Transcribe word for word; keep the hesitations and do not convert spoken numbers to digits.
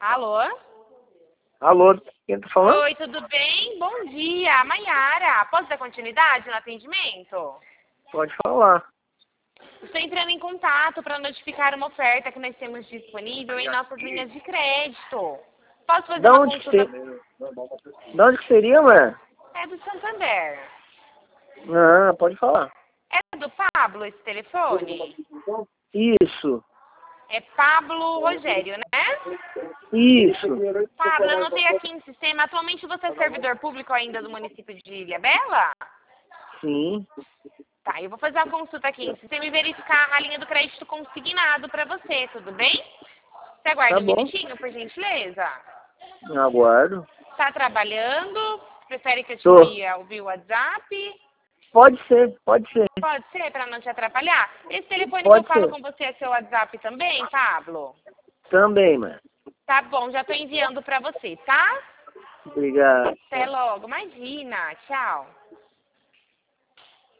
Alô? Alô, quem tá falando? Oi, tudo bem? Bom dia, Maiara. Posso dar continuidade no atendimento? Pode falar. Estou entrando em contato para notificar uma oferta que nós temos disponível em nossas linhas de crédito. Posso fazer Da uma onde que consulta? ser... Da onde que seria, mano? É do Santander. Ah, pode falar. É do Pablo esse telefone? Isso, É Pablo Rogério, né? isso. Pablo, eu anotei aqui em sistema. Atualmente você é servidor público ainda do município de Ilhabela? Sim, Tá, eu vou fazer a consulta aqui em sistema e verificar a linha do crédito consignado para você, tudo bem? Você aguarda tá um bom. minutinho, por gentileza? Aguardo. Tá trabalhando? Prefere que eu te Tô. envie o WhatsApp? Pode ser, pode ser. Pode ser, para não te atrapalhar? Esse telefone que eu Pode falo ser. com você é seu WhatsApp também, Pablo? Também, mano. Tá bom, já tô enviando para você, tá? Obrigado. Até logo. Imagina. Tchau.